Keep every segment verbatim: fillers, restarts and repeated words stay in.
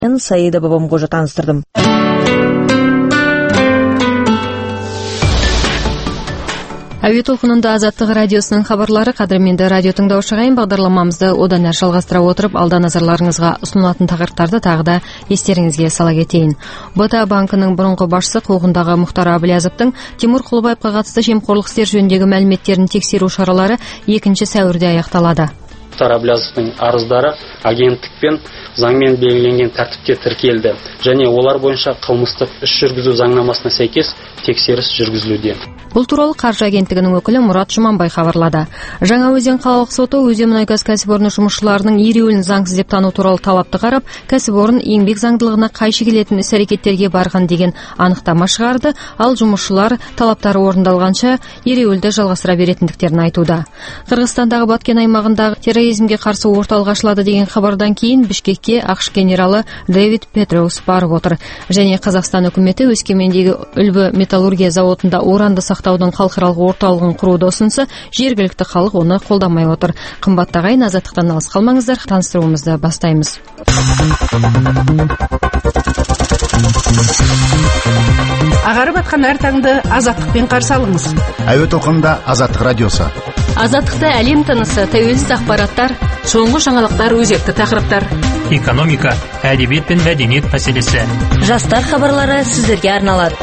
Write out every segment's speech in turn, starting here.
Саида Бабамқожа таныстырдым. Әуе толқынында Азаттық радиосының хабарлары. Қадірменді радио тыңдаушы ағайын, бағдарламамызды одан әрі жалғастыра отырып, алда назарларыңызға ұсынылатын тақырыптарды тағы да естеріңізге сала кетейін. БТА банкінің бұрынғы басшысы қуғындағы Мұхтар Әблязовтың Тимур Құлыбаевқа қатысты жемқорлық істер жөніндегі мәліметтерін тексеру шаралары екінші сәуірде аяқталады. Мұхтар Әблязовтың арыздары агенттікпен заңмен белгіленген тәртіпте тіркелді және олар бойынша қылмыстық іс жүргізу заңнамасына сәйкес тексеріс жүргізілуде. Бұл туралы қаржы агенттігінің өкілі Мұрат Жұманбай хабарлады. Жаңаөзен қалалық соты Өзенмұнайгаз кәсіпорны жұмысшыларының ереуілін заңсыз деп тану туралы талапты қарап, кәсіпорын еңбек заңдылығына қайшы келетін іс-әрекеттерге барған деген анықтама шығарды, ал жұмысшылар талаптары орындалғанша ереуілді жалғастыра беретіндіктерін айтуда. Қырғызстандағы Баткен аймағындағы терроризмге қарсы орталық ашылады деген хабардан кейін Бішкекке ақш генералы Дэвид Петреус барып отыр. Және Қазақстан үкіметі Өскемендегі үлбі металлургия зауытында уранды сақтаудың халықаралық орталығын құруды ұсынса, жергілікті халық оны қолдамай отыр. Қымбатты ағайын, Азаттықтан алыс қалмаңыздар, таныстыруымызды бастаймыз. Ағарып атқан әр таңды Азаттықпен қарсы алыңыз. Әуе толқынында Азаттық радиосы. Азаттықта әлем тынысы, тәуелсіз ақпараттар, соңғы жаңалықтар, өзекті тақырыптар. Экономика, әдебиет пен мәдениет мәселесі. Жастар хабарлары сіздерге арналады.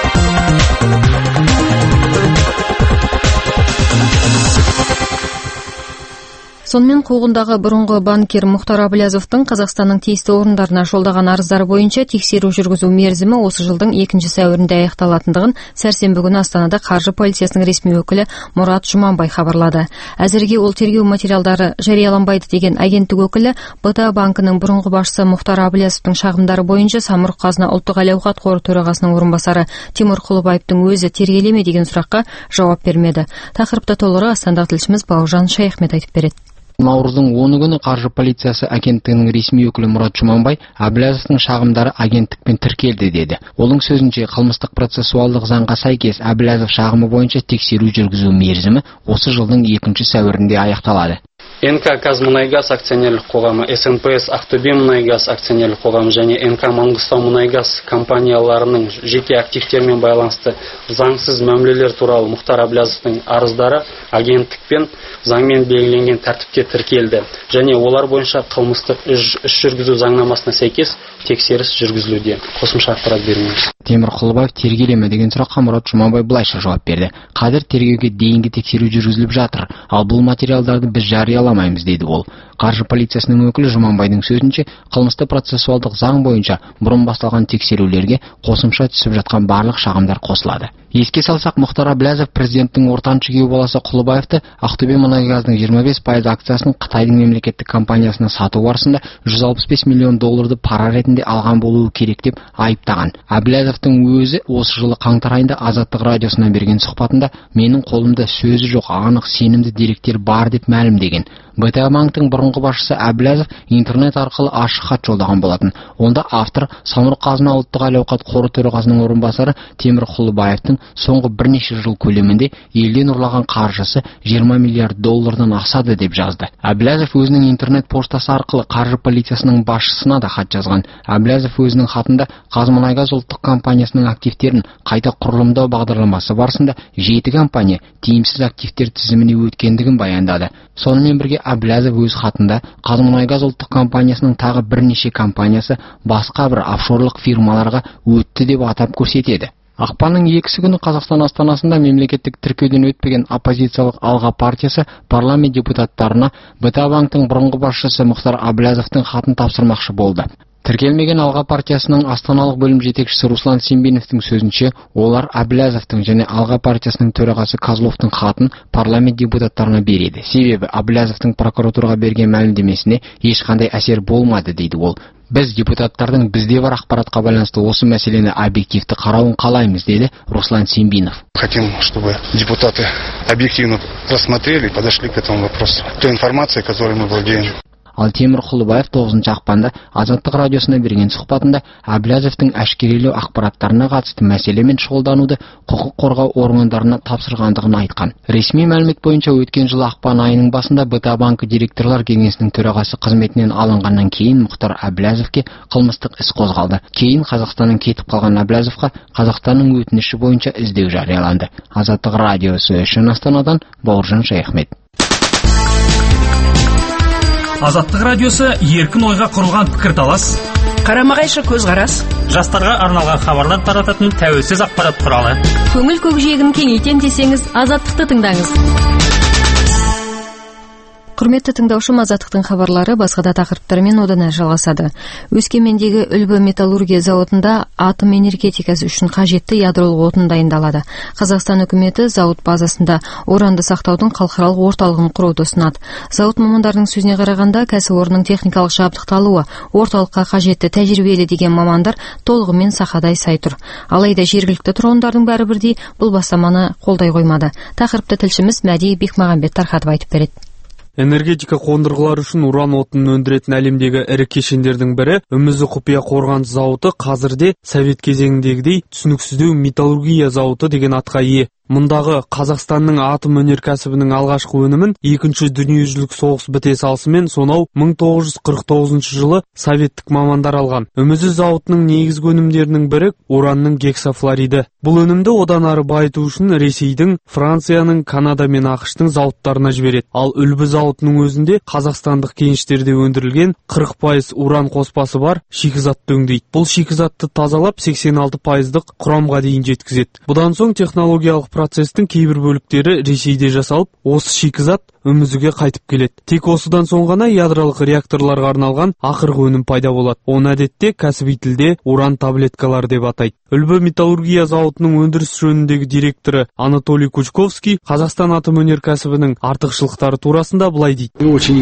Сонымен қуғындағы бұрынғы банкир Мұхтар Әблязовтың Қазақстанның тиісті орындарына жолдаған арыздары бойынша тексеру жүргізу мерзімі осы жылдың екінші сәуірінде аяқталатындығын сәрсенбі күні Астанада қаржы полициясының ресми өкілі Мұрат Жұманбай хабарлады. Әзірге ол тергеу материалдары жарияланбайды деген агенттік өкілі БТА банкінің бұрынғы басшысы Мұхтар Әблязовтың шағымдары бойынша Самұрық Қазына ұлттық әл-ауқат қоры төрағасының орынбасары Тимур Құлыбаевтың өзі тергелеме деген сұраққа жауап бермеді. Тақырыпты толығырақ Астанадағы тілшіміз Бауыржан Шайхмет айтып береді. Наурыздың оны күні қаржы полициясы агенттігінің ресми өкілі Мұрат Жұманбай Әблязовтың шағымдары агенттікпен тіркелді деді. Оның сөзінше, қылмыстық процессуалдық заңға сәйкес Әблязов шағымы бойынша тексеру жүргізу мерзімі осы жылдың екінші сәуірінде аяқталады. эн ка Қазмұнайгаз акционерлік қоғамы, эс эн пэ эс Ақтөбе мұнайгаз акционерлік қоғамы және эн ка Маңғыстау мұнайгаз компанияларының жеке активтермен байланысты заңсыз мәмілелер туралы Мұхтар Әблязовтың арыздары агенттікпен заңмен белгіленген тәртіпте тіркелді және олар бойынша қылмыстық іс жүргізу заңнамасына сәйкес тексеріс жүргізілуде. Қосымша ақпарат беріңіз. Тимур Құлыбаев тергелеме деген сұраққа Мұрат Жұманбай былайша жауап берді. Қазір тергеуге дейінгі тексеру жүргізіліп жатыр, ал бұл материалдарды біз жарияламаймыз деді ол. Қаржы полициясының өкілі Жұманбайдың сөзінше, қылмысты процессуалдық заң бойынша бұрын басталған тексерулерге қосымша түсіп жатқан барлық шағымдар қосылады. Еске салсақ, Мұхтар Әблязов президенттің ортаншы күйеуі баласы Құлыбаевты Ақтөбе мұнайгазының жиырма бес пайыз акциясын Қытайдың мемлекеттік компаниясына сату барысында жүз алпыс бес миллион долларды пара ретінде алған болуы керек деп айыптаған. Әблязовтың өзі осы жылы қаңтар айында Азаттық радиосына берген сұхбатында менің қолымда сөзі жоқ анық сенімді деректер бар деп мәлімдеген. БТА банктың бұрынғы басшысы Әблязов интернет арқылы ашық хат жолдаған болатын. Онда автор Самұрық Қазына ұлттық әл-ауқат қоры төрағасының орынбасары Тимур Құлыбаевтың соңғы бірнеше жыл көлемінде елден ұрлаған қаржысы жиырма миллиард доллардан асады деп жазды. Әблязов өзінің интернет поштасы арқылы қаржы полициясының басшысына да хат жазған. Әблязов өзінің хатында Қазмұнайгаз ұлттық компаниясының активтерін қайта құрылымдау бағдарламасы барысында жеті компания тиімсіз активтер тізіміне өткендігін баяндады. Сонымен бірге Әблязов өз хатында Қазмұнайгаз ұлттық компаниясының тағы бірнеше компаниясы басқа бір офшорлық фирмаларға өтті деп атап көрсетеді. Ақпанның екісі күні Қазақстан астанасында мемлекеттік тіркеуден өтпеген оппозициялық Алға партиясы парламент депутаттарына БТА банктың бұрынғы басшысы Мұхтар Әблязовтың хатын тапсырмақшы болды. Тіркелмеген Алға партиясының астаналық бөлім жетекшісі Руслан Сембиновтың сөзінше, олар Әблязовтың және Алға партиясының төрағасы Козловтың хатын парламент депутаттарына береді. Себебі Әблязовтың прокуратураға берген мәлімдемесіне ешқандай әсер болмады дейді ол. Біз депутаттардың бізде бар ақпаратқа байланысты осы мәселені объективті қарауын қалаймыз, деді Руслан Сембинов. Хотим, чтобы депутаты объективно рассмотрели и подошли к этому вопросу. Той информацией, которой мы владеем. Ал Темір Құлыбаев тоғызыншы ақпанда Азаттық радиосына берген сұхбатында Әблязовтың әшкерелеу ақпараттарына қатысты мәселемен шұғылдануды құқық қорғау органдарына тапсырғандығын айтқан. Ресми мәлімет бойынша өткен жылы ақпан айының басында бэ тэ а банкі директорлар кеңесінің төрағасы қызметінен алынғаннан кейін Мұхтар Әблязовке қылмыстық іс қозғалды. Кейін Қазақстаннан кетіп қалған Әблязовқа Қазақстанның өтініші бойынша іздеу жарияланды. Азаттық радиосы үшін Астанадан Бауыржан Шаяхмет. Азаттық радиосы еркін ойға құрылған пікірталас, қарама-қайшы көзқарас, жастарға арналған хабарлар тарататын тәуелсіз ақпарат құралы. Көңіл көкжиегін кеңейтем десеңіз, Азаттықты тыңдаңыз. Құрметті тыңдаушым, Азаттықтың хабарлары басқа да тақырыптармен одан әрі жалғасады. Өскемендегі Үлбі металлургия зауытында атом энергетикасы үшін қажетті ядролық отын дайындалады. Қазақстан үкіметі зауыт базасында уранды сақтаудың халықаралық орталығын құруды ұсынады. Зауыт мамандарының сөзіне қарағанда, кәсіпорынның техникалық жабдықталуы орталыққа қажетті тәжірибелі деген мамандар толығымен сақадай сай тұр. Алайда жергілікті тұрғындардың бәрі бірдей бұл бастаманы қолдай қоймады. Тақырыпты тілшіміз Мәди Бекмағамбет Тарқатов айтып береді. Энергетика қондырғылары үшін уран отынын өндіретін әлемдегі ірі кешендердің бірі Үмізі құпия қорғаныс зауыты қазірде совет кезеңіндегідей түсініксіздеу металлургия зауыты деген атқа ие. Мұндағы Қазақстанның атом өнеркәсібінің алғашқы өнімін екінші дүниежүзілік соғыс біте салысымен сонау мың тоғыз жүз қырық тоғызыншы жылы советтік мамандар алған. Үмізі зауытының негізгі өнімдерінің бірі уранның гексафлориді. Бұл өнімді одан ары байыту үшін Ресейдің, Францияның, Канада мен ақштың зауыттарына жібереді. Ал Үлбі зауытының өзінде қазақстандық кеніштерде өндірілген қырық пайыз уран қоспасы бар шикізатты өңдейді. Бұл шикізатты тазалап сексен алты пайыздық құрамға дейін жеткізеді. Бұдан соң технологиялық процестің кейбір бөліктері Ресейде жасалып, осы шикізат Үмізіге қайтып келеді. Тек осыдан соң ғана ядролық реакторларға арналған ақырғы өнім пайда болады. Оны әдетте кәсіби тілде уран таблеткалары деп атайды. Үлбі металлургия зауытының өндіріс жөніндегі директоры Анатолий Кучковский Қазақстан атом өнеркәсібінің артықшылықтары турасында былай дейді.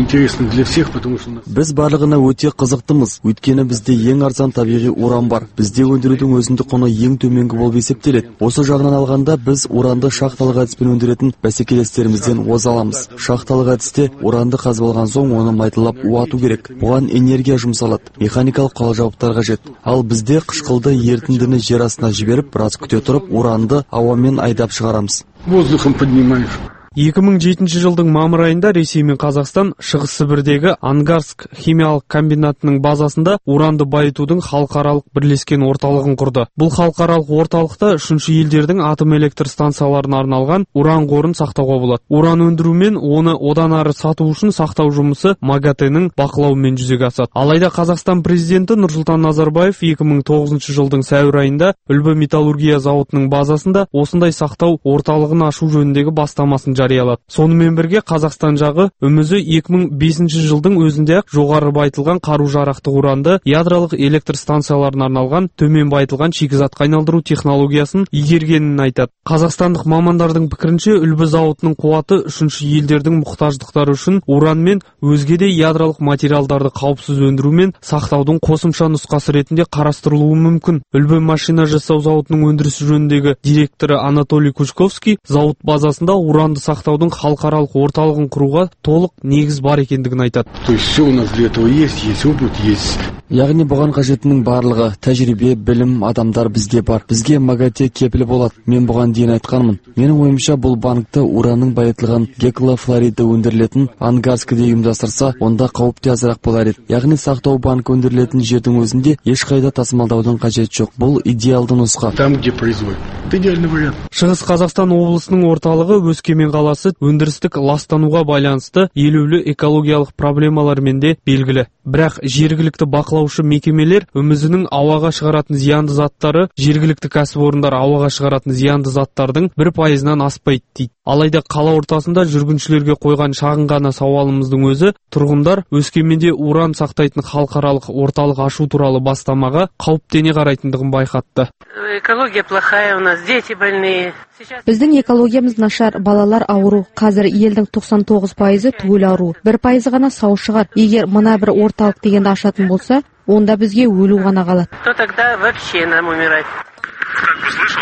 Біз барлығына өте қызықтымыз. Өйткені бізде ең арзан табиғи уран бар. Бізде өндірудің өзіндік құны ең төменгі болып есептеледі. Осы жағынан алғанда біз уранды шахталық әдіспен өндіретін бәсекелестерімізден оза аламыз. Шахталық әдісте уранды қазып алған соң оны майтылап уату керек. Бұған энергия жұмсалады, механикалық құрал-жабдықтар қажет. Ал бізде қышқылды ерітіндіні жер астына жіберіп, біраз күте тұрып, уранды ауамен айдап шығарамыз. Воздухом поднимаешь. екі мың жетінші жылдың мамыр айында Ресей мен Қазақстан Шығыс Сібірдегі Ангарск химиялық комбинатының базасында уранды байытудың халықаралық бірлескен орталығын құрды. Бұл халықаралық орталықта үшінші елдердің атом электр станцияларына арналған уран қорын сақтауға болады. Уран өндіру мен оны одан ары сату үшін сақтау жұмысы МАГАТЭ-нің бақылауымен жүзеге асады. Алайда Қазақстан президенті Нұрсұлтан Назарбаев екі мың тоғызыншы жылдың сәуір айында Үлбі металлургия зауытының базасында осындай сақтау орталығын ашу жөніндегі бастамасын жариялады. Сонымен бірге Қазақстан жағы Үмізі екі мың бесінші жылдың өзінде жоғары байытылған қару-жарақты уранды ядролық электр станцияларына арналған төмен байытылған шикізатқа айналдыру технологиясын игергенін айтады. Қазақстандық мамандардың пікірінше, Үлбі зауытының қуаты үшінші елдердің мұқтаждықтары үшін уран мен өзге де ядролық материалдарды қауіпсіз өндіру мен сақтаудың қосымша нұсқасы ретінде қарастырылуы мүмкін. Үлбі машина жасау зауытының өндірісі жөніндегі директоры Анатолий Кучковский зауыт базасында уранды сақтаудың халықаралық орталығын құруға толық негіз бар екендігін айтады. То есть все у нас для этого есть, есть опыт, есть. Яғни бұған қажетінің барлығы, тәжірибе, білім, адамдар бізде бар. Бізге МАГАТЭ кепілі болады. Мен бұған дейін айтқанмын. Менің ойымша, бұл банкты уранның байытылған гексафлориді өндірілетін Ангарскіде ұйымдастырса, онда қауіп те азырақ болар еді. Яғни сақтау банкі өндірілетін жердің өзінде ешқайда тасымалдаудың қажеті жоқ. Бұл идеалды нұсқа. Там, где производят. Идеальный вариант. Шығыс Қазақстан облысының орталығы Өскемен қаласы өндірістік ластануға байланысты елеулі экологиялық проблемалармен де белгілі. Бірақ жергілікті бақылаушы мекемелер Үмізінің ауаға шығаратын зиянды заттары жергілікті кәсіпорындар ауаға шығаратын зиянды заттардың бір пайызынан аспайды дейді. Алайда қала ортасында жүргіншілерге қойған шағын ғана сауалымыздың өзі тұрғындар Өскеменде уран сақтайтын халықаралық орталық ашу туралы бастамаға қауіптене қарайтындығын байқатты. Экология плохая, у нас дети больные. Біздің экологиямыз нашар, балалар ауру. Қазір елдің тоқсан тоғыз пайызы түгел ауру. бір пайызы ғана сау шығар. Егер мына бір орталық дегенді ашатын болса, онда бізге өлу ғана қалады. То тогда вообще нам умирать. Как бы слышал, что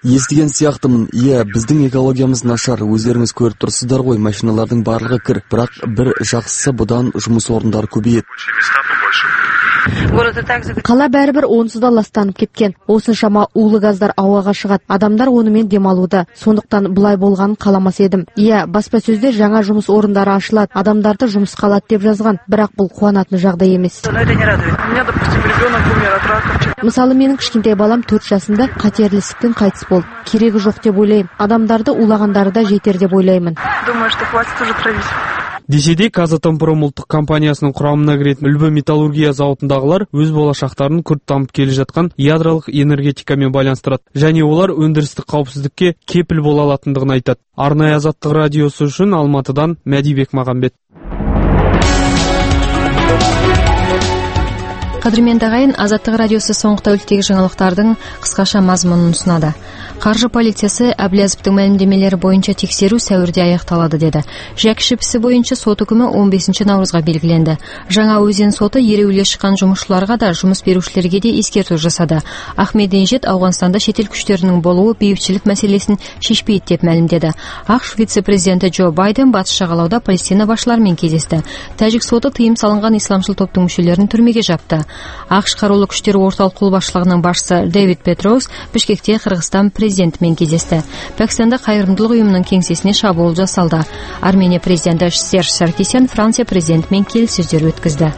Естіген сияқтымын. Иә, біздің экологиямыз нашар. Өздеріңіз көріп тұрсыздар ғой, машиналардың барлығы кір. Бірақ бір жақсысы бұдан жұмыс орындары көбейеді. Қала бәрібір онсыз да ластанып кеткен. Осыншама улы газдар ауаға шығады. Адамдар онымен демалуда. Сондықтан бұлай болғанын қаламас едім. Иә, баспасөзде жаңа жұмыс орындары ашылады. Адамдарды жұмысқа алады деп жазған. Бірақ бұл қуанатын жағдай емес. Мысалы, менің кішкентай балам төрт жасында қатерлі ісіктен қайтыс болды. Керегі жоқ деп ойлаймын. Адамдарды улағандары да жетер деп ойлаймын. Десе де Казатомпром ұлттық компаниясының құрамына кіретін үлбі металлургия зауытындағылар өз болашақтарын күрт дамып келе жатқан ядролық энергетикамен байланыстырады. Және олар өндірістік қауіпсіздікке кепіл бола алатындығын айтады. Арнайы Азаттық радиосы үшін Алматыдан Мәдибек Мағамбет. Қадірменді ағайын, Азаттық радиосы соңғы тәуліктегі жаңалықтардың қысқаша мазмұнын ұсынады. Қаржы полициясы Әблязовтың мәлімдемелері бойынша тексеру сәуірде аяқталады деді. Жәкішев ісі бойынша сот үкімі он бесінші наурызға белгіленді. Жаңа өзен соты ереуілге шыққан жұмысшыларға да, жұмыс берушілерге де ескерту жасады. Ахмединежад Ауғанстанда шетел күштерінің болуы бейбітшілік мәселесін шешпейді деп мәлімдеді. ақш вице-президенті Джо Байден батыс жағалауда Палестина басшыларымен кездесті. Тәжік соты тыйым салынған исламшыл топтың мүшелерін түрмеге жапты. ақш қарулы күштері орталық қолбасшылығының басшысы Дэвид Петроус Бішкекте Қырғызстан президентімен кездесті. Пәкістанда қайырымдылық ұйымының кеңсесіне шабуыл жасалды. Армения президенті Серж Саркисян Франция президентімен келіссөздер өткізді.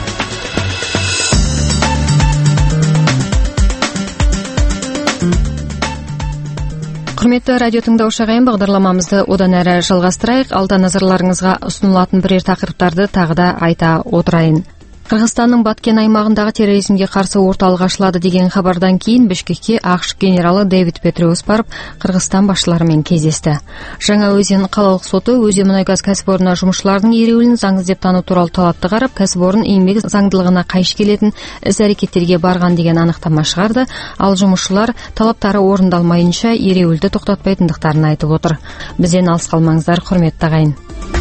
Құрметті радио тыңдаушы ағайын, бағдарламамызды одан әрі жалғастырайық. Алда назарларыңызға ұсынылатын бірер тақырыптарды тағы да айта отырайын. Қырғызстанның Баткен аймағындағы терроризмге қарсы орталық ашылады деген хабардан кейін Бішкекке ақш генералы Дэвид Петроус барып, Қырғызстан басшыларымен кездесті. Жаңа өзен қалалық соты Өзенмұнайгаз кәсіпорны жұмысшылардың ереуілін заңсыз деп тану туралы талапты қарап, кәсіпорын еңбек заңдылығына қайшы келетін іс-әрекеттерге барған деген анықтама шығарды, ал жұмысшылар талаптары орындалмайынша ереуілді тоқтатпайтындықтарын айтып отыр. Бізден алыс қалмаңыздар, құрметті ағайын.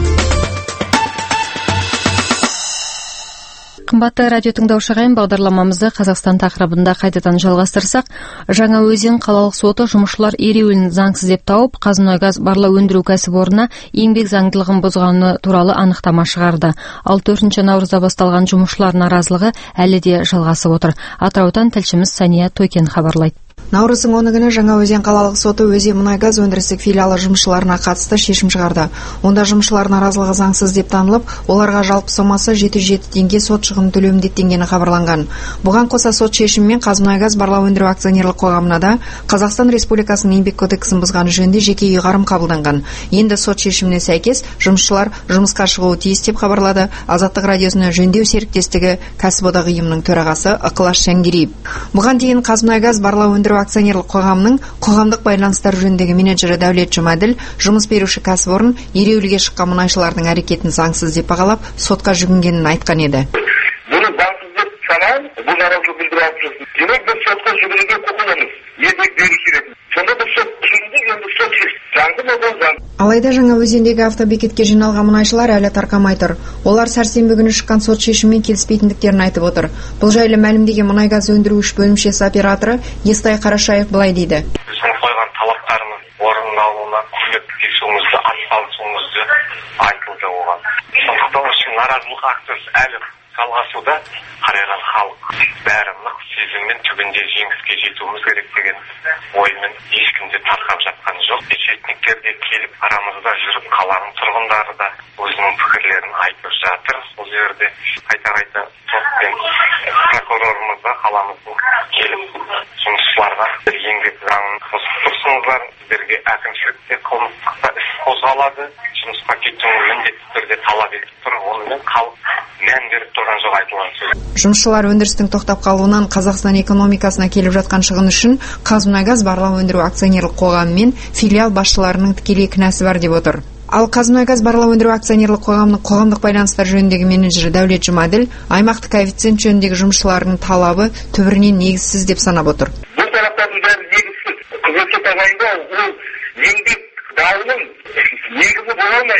Қымбатты радио тыңдаушы ағайын, бағдарламамызды Қазақстан тақырыбында қайтадан жалғастырсақ, Жаңа өзен қалалық соты жұмысшылар ереуілін заңсыз деп тауып, Қазмұнайгаз барлау өндіру кәсіпорнына еңбек заңдылығын бұзғаны туралы анықтама шығарды. Ал төртінші наурызда басталған жұмысшылар наразылығы әлі де жалғасып отыр. Атыраудан тілшіміз Сания Тойкен хабарлайды. Наурыздың оны күні Жаңа өзен қалалық соты Өзенмұнайгаз өндірістік филиалы жұмысшыларына қатысты шешім шығарды. Онда жұмысшылар наразылығы заңсыз деп танылып, оларға жалпы сомасы жеті жүз жеті теңге сот шығынын төлеу міндеттенгені хабарланған. Бұған қоса сот шешімімен Қазмұнайгаз барлау өндіру акционерлік қоғамына да Қазақстан Республикасының еңбек кодексін бұзғаны жөнінде жеке ұйғарым қабылданған. Енді сот шешіміне сәйкес жұмысшылар жұмысқа шығуы тиіс деп хабарлады Азаттық радиосына жөндеу серіктестігі кәсіподақ ұйымының төрағасы Ықылаш Шәңгериев. Бұған дейін Қазмұнайгаз барлау өндіру акционерлік қоғамының қоғамдық байланыстар жөніндегі менеджері Дәулет Жұмаділ жұмыс беруші кәсіпорын ереуілге шыққан мұнайшылардың әрекетін заңсыз деп бағалап, сотқа жүгінгенін айтқан еді. Бұны заңсыз деп санаймын, бұл наразылық білдіріп жатырсыз. Демек біз сотқа жүгінуге құқылымыз. Еңбек беруші ретінде. Сонда біз сот жүгіндік, енді сот шешті. Заңды ма бұл заң? Алайда Жаңа өзендегі автобекетке жиналған мұнайшылар әлі тарқамай тұр. Олар сәрсенбі күні шыққан сот шешімімен келіспейтіндіктерін айтып отыр. Бұл жайлы мәлімдеген мұнайгаз өндіру үш бөлімшесі операторы Естай Қарашаев былай дейді. Біздің қойған талаптарымыз орындалуына көмектесуіңізді, атсалысуыңызды айтылды оған. Сондықтан үшін наразылық акциясы әлі жалғасуда. Қарайған халық бәрі нық сезіммен түбінде жеңіске жетуіміз керек деген оймен ешкімде тарқап жатқан жоқ. Шетніктер де келіп арамызда жүріп, қаланың тұрғындары да өзінің пікірлерін айтып жатыр. Бұл жерде қайта-қайта сот пен прокурорымыз да қаламыздың келіп жұмысшыларға еңбек заңын бұзып тұрсыңыздар, сіздерге әкімшілікте қылмыстық іс қозғалады, жұмысқа кетуін міндетті түрде талап етіп тұр. Онымен халық мән беріп тұрған жоқ айтылған сөз. Жұмысшылар өндірістің тоқтап қалуынан Қазақстан экономикасына келіп жатқан шығын үшін Қазмұнайгаз барлау өндіру акционерлік қоғамы мен филиал басшыларының тікелей кінәсі бар деп отыр. Ал Қазмұнайгаз барлау өндіру акционерлік қоғамының қоғамдық байланыстар жөніндегі менеджері Дәулет Жұмаділ аймақтық коэффициент жөніндегі жұмысшылардың талабы түбірінен негізсіз деп санап отыр. Бұл тараптардың бәрі негізсіз. Қызметке тағайындау ол еңбек дауының негізі бола алмайды.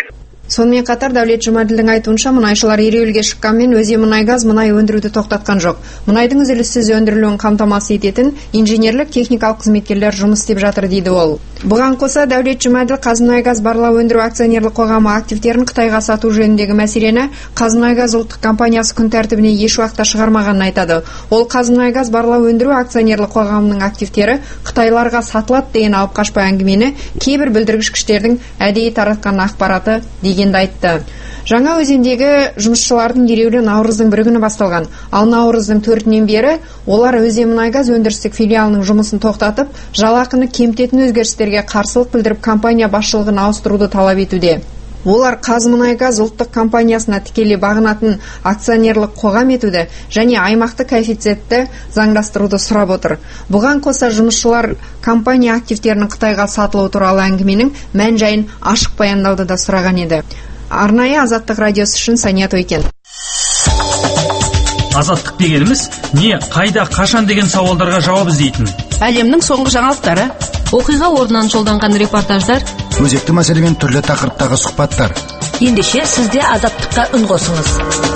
Сонымен қатар Дәулет Жұмаділдің айтуынша, мұнайшылар ереуілге шыққанмен Өземұнайгаз мұнай өндіруді тоқтатқан жоқ. Мұнайдың үзіліссіз өндірілуін қамтамасыз ететін инженерлік техникалық қызметкерлер жұмыс істеп жатыр дейді ол. Бұған қоса Дәулет Жұмаділ Қазмұнайгаз барлау өндіру акционерлік қоғамы активтерін Қытайға сату жөніндегі мәселені Қазмұнайгаз ұлттық компаниясы күн тәртібіне еш уақытта шығармағанын айтады. Ол Қазмұнайгаз барлау өндіру акционерлік қоғамының активтері Қытайларға сатылады деген алып қашпа әңгімені кейбір білдіргіш күштердің әдейі таратқан ақпараты дегенді айтты. Жаңа өзендегі жұмысшылардың ереуілі наурыздың бір күні басталған. Ал наурыздың төртінен бері олар Өземұнайгаз өндірістік филиалының жұмысын тоқтатып, жалақыны кемітетін өзгерістерге қарсылық білдіріп, компания басшылығын ауыстыруды талап етуде. Олар Қазмұнайгаз ұлттық компаниясына тікелей бағынатын акционерлік қоғам етуді және аймақты коэффициентті заңдастыруды сұрап отыр. Бұған қоса жұмысшылар компания активтерінің Қытайға сатылуы туралы әңгіменің мән-жайын ашық баяндауды да сұраған еді. Арнайы Азаттық радиосы үшін Сания Тойкен. Азаттық дегеніміз не, қайда, қашан деген сауалдарға жауап іздейтін. Әлемнің соңғы жаңалықтары, оқиға орнынан жолданған репортаждар, өзекті мәселемен түрлі тақырыптағы сұхбаттар. Ендеше сізде Азаттыққа үн қосыңыз.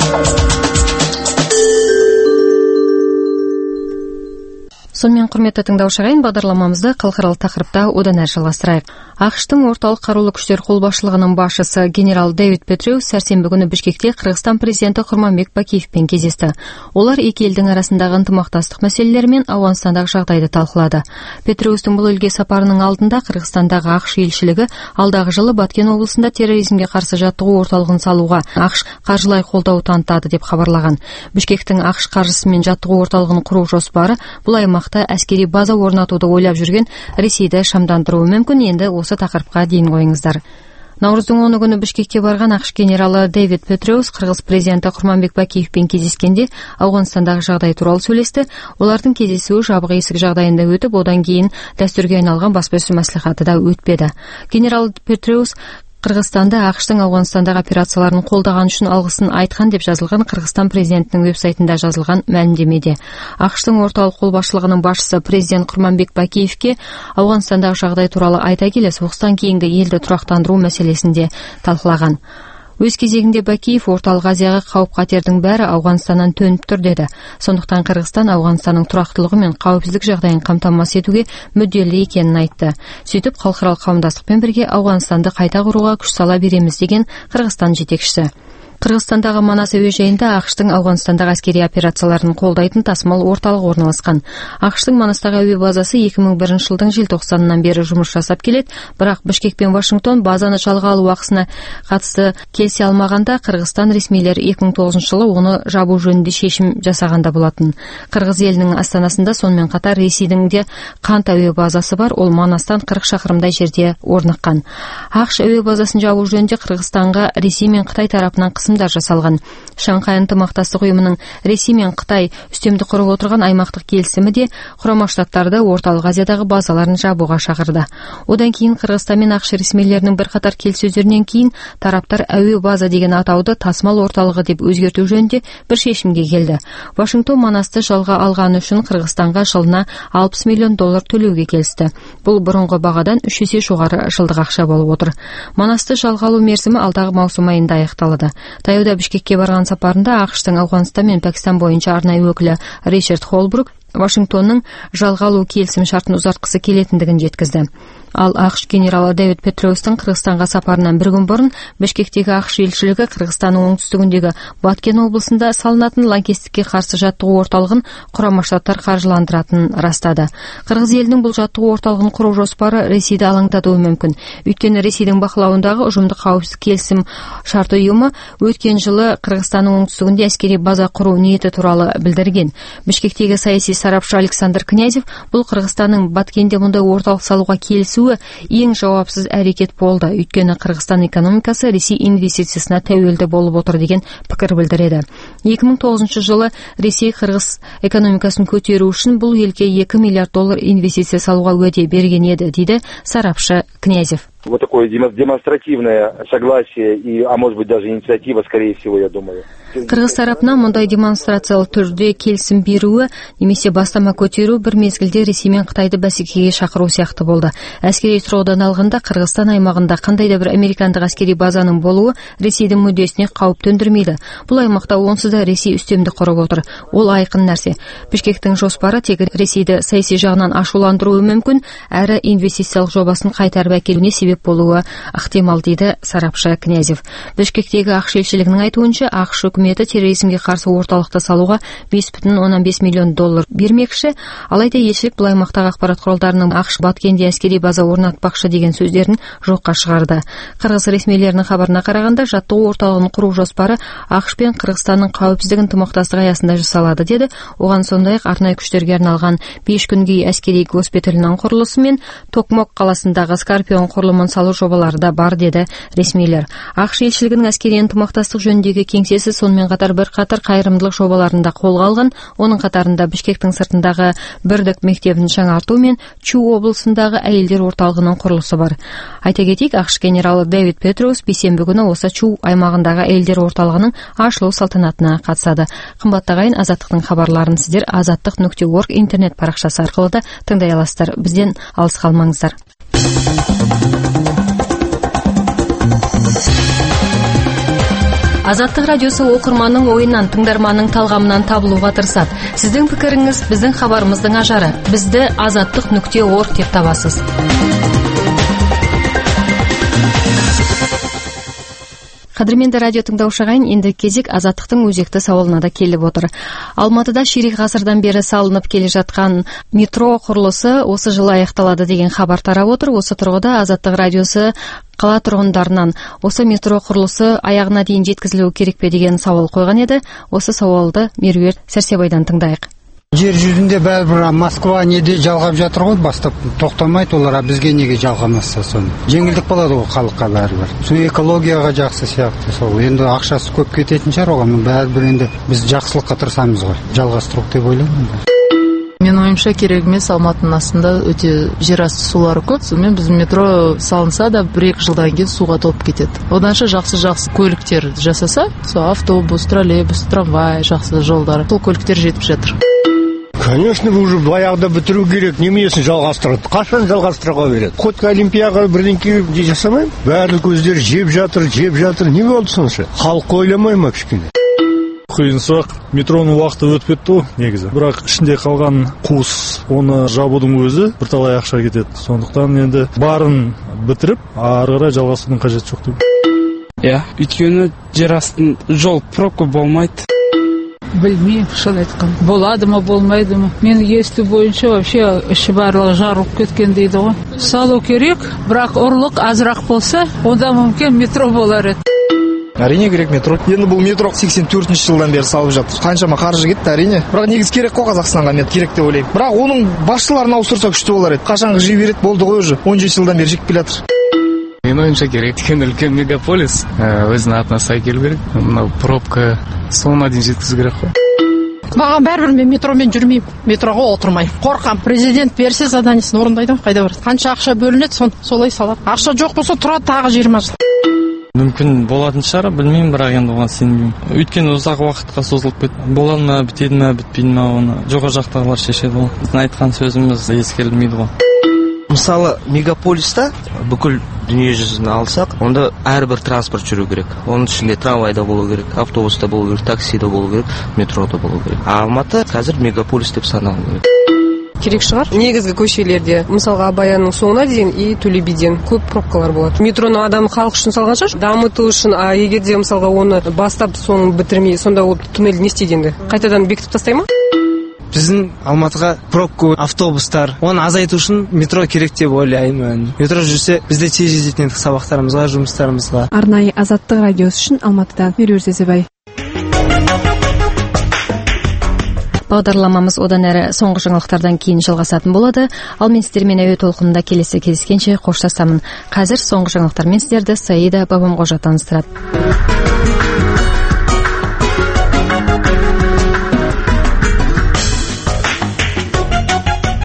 Сонымен құрметті тыңдаушы ағайын, бағдарламамызды халықаралық тақырыпта одан әрі жалғастырайық. ақш-тың орталық қарулы күштер қолбасшылығының басшысы генерал Дэвид Петреус сәрсенбі күні Бішкекте Қырғызстан президенті Құрманбек Бакиевпен кездесті. Олар екі елдің арасындағы ынтымақтастық мәселелері мен Ауғанстандағы жағдайды талқылады. Петреустың бұл елге сапарының алдында Қырғызстандағы ақш елшілігі алдағы жылы Баткен облысында терроризмге қарсы жаттығу орталығын салуға ақш қаржылай қолдау танытады деп хабарлаған. Бішкектің ақш қаржысымен жаттығу орталығын құру жоспары бұл аймақта әскери база орнатуды ойлап жүрген Ресейді шамдандыруы мүмкін. Енді осы тақырыпқа дейін қойыңыздар. Наурыздың оны күні Бішкекке барған ақш генералы Дэвид Петреус Қырғыз президенті Құрманбек Бакиевпен кездескенде Ауғанстандағы жағдай туралы сөйлесті. Олардың кездесуі жабық есік жағдайында өтіп, одан кейін дәстүрге айналған баспасөз мәслихаты да өтпеді. Генерал Петреус Қырғызстанды ақштың Ауғанстандағы операцияларын қолдаған үшін алғысын айтқан деп жазылған Қырғызстан президентінің веб-сайтында жазылған мәлімдемеде. ақштың орталық қолбасшылығының басшысы президент Құрманбек Бакиевке Ауғанстандағы жағдай туралы айта келе, соғыстан кейінгі елді тұрақтандыру мәселесін де талқылаған. Өз кезегінде Бакиев орталық Азияға қауіп-қатердің бәрі Ауғанстаннан төніп тұр деді. Сондықтан Қырғызстан Ауғанстанның тұрақтылығы мен қауіпсіздік жағдайын қамтамасыз етуге мүдделі екенін айтты. Сөйтіп, халықаралық қауымдастықпен бірге Ауғанстанды қайта құруға күш сала береміз деген Қырғызстан жетекшісі. Қырғызстандағы Манас әуежайында ақштың Ауғанстандағы әскери операцияларын қолдайтын тасымал орталығы орналасқан. ақштың Манастағы әуе базасы екі мың бірінші жылдың желтоқсанынан бері жұмыс жасап келеді, бірақ Бішкек пен Вашингтон базаны жалға алу ақысына қатысты келісе алмағанда, Қырғызстан ресмилері екі мың тоғызыншы жылы оны жабу жөнінде шешім жасағанда болатын. Қырғыз елінің астанасында сонымен қатар Ресейдің де Қант әуе базасы бар, ол Манастан қырық шақырымдай жерде орныққан. ақш әуе базасын жабу жөнінде Қырғызстанға Ресей мен Қытай тарапынан қысым жасалған. Шанхай ынтымақтастық ұйымының Ресей мен Қытай үстемдік құрып отырған аймақтық келісімі де Құрама Штаттарды орталық Азиядағы базаларын жабуға шақырды. Одан кейін Қырғызстан мен ақш ресмилерінің бірқатар келіссөздерінен кейін тараптар әуе база деген атауды тасымал орталығы деп өзгерту жөнінде бір шешімге келді. Вашингтон Манасты жалға алғаны үшін Қырғызстанға жылына алпыс миллион доллар төлеуге келісті. Бұл бұрынғы бағадан үш есе жоғары жылдық ақша болып отыр. Манасты жалға алу мерзімі алдағы маусым айында аяқталады. Таяуда Бішкекке барған сапарында ақштың Ауғанстан мен Пәкістан бойынша арнайы өкілі Ричард Холбрук Вашингтонның жалға алу келісім шартын ұзартқысы келетіндігін жеткізді. Ал ақш генералы Дэвид Петреустың Қырғызстанға сапарынан бір күн бұрын Бішкектегі ақш елшілігі Қырғызстанның оңтүстігіндегі Баткен облысында салынатын лаңкестікке қарсы жаттығу орталығын Құрама Штаттар қаржыландыратынын растады. Қырғыз елінің бұл жаттығу орталығын құру жоспары Ресейді алаңдатуы мүмкін. Өйткені Ресейдің бақылауындағы ұжымдық қауіпсіздік келісім шарты ұйымы өткен жылы Қырғызстанның оңтүстігінде әскери база құру ниеті туралы білдірген. Бішкектегі саяси сарапшы Александр Князев бұл Қырғызстанның Баткенде мұндай орталық салуға келісу ең жауапсыз әрекет болды. Өйткені Қырғызстан экономикасы Ресей инвестициясына тәуелді болып отыр деген пікір білдіреді. екі мың тоғызыншы жылы Ресей Қырғыз экономикасын көтеру үшін бұл елге екі миллиард доллар инвестиция салуға уәде берген еді, дейді сарапшы Князев. Вот такое демонстративное согласие, и, а может быть даже инициатива, скорее всего, я думаю. Кыргыз тарапынан мындай демонстрациялык түрдө келисим берүү немесе бастама көтөрүү бир мезгилде Ресей менен Кытайды бәсекеге чакыруу сыяктуу болду. Аскерий тургудан алганда Кыргызстан аймагында кандай да бир американдык аскерий базанын болуу Ресейдин мүддесине кауп төндүрмөйдү. Бул аймакта онсуз да Ресей үстөмдүк куруп отур. Ол айкын нерсе. Бишкектин жоспары тек Ресейди саясий жагынан ашууландыруу мүмкүн, әрі инвестициялык жобасын кайтарып әкелүүнө себеп болуу ыктымал, дейди сарапчы Князев. Бишкектеги АКШ элчилигинин айтуунча, АКШ өкмөтү терроризмге каршы орталыкты салууга беш бүтүн ондон беш миллион доллар бермекчи. Алайда элчилик бул аймактагы акпарат куралдарынын АКШ Баткенде аскерий база орнатпакчы деген сөздөрүн жокко чыгарды. Кыргыз ресмийлеринин кабарына караганда, жаттыгуу орталыгын куруу жоспары АКШ менен Кыргызстандын кауіпсіздік ынтымакташтыгы аясында жасалады, деди. Оған сондай-ак арнайы күчтөргө арналган беш күнгөй аскерий госпиталынын курулуусу менен Токмок каласындагы Скорпион курулумун салуу жобалары да бар, деди ресмийлер. АКШ элчилигинин аскерий ынтымакташтык жөнүндөгү кеңсеси сонымен катар бир катар кайрымдылык жобаларын да колго алган. Онун катарында Бишкектин сыртындагы Бирдик мектебин жаңартуу менен Чу облусундагы айылдар орталыгынын курулуусу бар. Айта кетейик, АКШ генералы Дэвид Петроус бейсенбі күнү осы Чу аймагындагы айылдар орталыгынын ачылуу салтанатына катышады. Кымбаттагайын, Азаттыктын кабарларын сиздер азаттык нүкте орг интернет баракчасы аркылуу да тыңдай аласыздар. Бизден алыс калмаңыздар. Азаттык радиосу окурмандын оюнан, тыңдармандын талгамынан табылууга тырышат. Сиздин пикириңиз биздин кабарыбыздын ажары. Бизди азаттык нүкте орг деп табасыз. Кадырменде радио тыңдаушы агайын, энди кезек Азаттыктын өзекті сабалына да келип отур. Алматыда ширик гасырдан бери салынып келе жаткан метро курулуусу осы жылы аякталады деген хабар тарап отур. Осы тургуда Азаттык радиосу кала тургундарынан осы метро курулуусу аягына дейин жеткизилүү керекпи деген сабал койгон эди. Осы сабалды Меруерт Сәрсебайдан тыңдайык. Жер жүзүндө баары бир Москва неде жалгап жатыр го, бастап токтомойт олар, а бизге неге жалгамаса сону. Жеңилдик болот го калкка баары бир. Суу экологияга жакшы сыяктуу сол. Энди акчасы көп кететин чар, ого баары бир энди биз жакшылыкка тырышабыз го. Жалгастыруук деп ойлойм. Менин оюмча керек эмес, Алматынын астында өтө жер асты суулары көп. Сонымен биздин метро салынса да бир эки жылдан кийин сууга толуп кетет. Оданча жакшы-жакшы көлүктөр жасаса, автобус, троллейбус, трамвай, жакшы жолдор, сол көлүктөр жетип жатыр. Конечно, вы уже баягыда бүтүрүү керек. Немесин жалгастырат? Качан жалгастырууга берет? Хоть Олимпияга бирденке жасамайм. Баардык көздөр жеп жатыр, жеп жатыр. Не болду сонча? Халкы ойламайм кичине. Кыйын суак. Метронун убакыты өтүп кетти го негизи. Бирок ичинде калган куус, оны жабуудун өзү бир талай акча кетет. Сондуктан энди баарын бүтүрүп, ары карай жалгастыруудун кажети жок деп. Иә, өйткөнү жер астын жол пробка болмайт. Білмеймін, шын айтқан. Болады ма, болмайды ма? Мен есту бойынша вообще іші барлығы жарылып кеткен дейді ғой. Салу керек, бірақ ұрлық азырақ болса, онда мүмкін метро болар еді. Әрине керек метро. Енді бұл метро сексен төртінші жылдан бері салып жатыр. Қаншама қаржы кетті, әрине. Бірақ негіз керек қой Қазақстанға, мен керек деп ойлаймын. Бірақ оның басшыларын ауыстырса күшті болар еді. Қашанғы жей береді, болды ғой уже. он жеті жылдан бері жеп келе жатыр. Мен ойымша керек. Өйткені үлкен мегаполис өзінің атына сай келу керек. Мынау пробка соңына дейін жеткізу керек қой. Маған бәрібір мен метромен жүрмеймін. Метроға отырмаймын. Қорқам. Президент берсе заданиесін орындайды, қайда барады? Қанша ақша бөлінеді, сон солай салады. Ақша жоқ болса тұрады тағы жиырма жыл. Мүмкін болатын шығар, білмеймін, бірақ енді оған сенбеймін. Өйткені ұзақ уақытқа созылып кетті. Болады ма, бітеді ме, бітпейді ме, оны жоғары жақтағылар шешеді ғой. Біздің айтқан сөзіміз ескерілмейді ғой. Мысалы, мегаполиста бүкіл дүние жүзін алсақ, онда әрбір транспорт жүру керек. Оның ішінде трамвайда болу керек, автобуста болу керек, таксида болу керек, метрода болу керек. А Алматы қазір мегаполис деп саналу керек. Керек шығар. Негізгі көшелерде, мысалға Абаянның соңына дейін и Төле биден көп пробкалар болады. Метроны адам халық үшін салған шығар, дамыту үшін, а егерде мысалға оны бастап соңын бітірмей, сонда ол туннель не істейді енді? Қайтадан бекітіп тастай ма? Біздің Алматыға пробка, автобустар, оны азайту үшін метро керек деп ойлаймын. Метро жүрсе, бізде тез жететін сабақтарымызға, жұмыстарымызға. Арнайы Азаттық радиосы үшін Алматыдан Меруерт Сәрсебай. Бағдарламамыз одан әрі соңғы жаңалықтардан кейін жалғасатын болады. Ал мен сіздермен әуе толқынында келесі кездескенше қоштасамын. Қазір соңғы жаңалықтармен сіздерді Саида Бабамқожа таныстырады.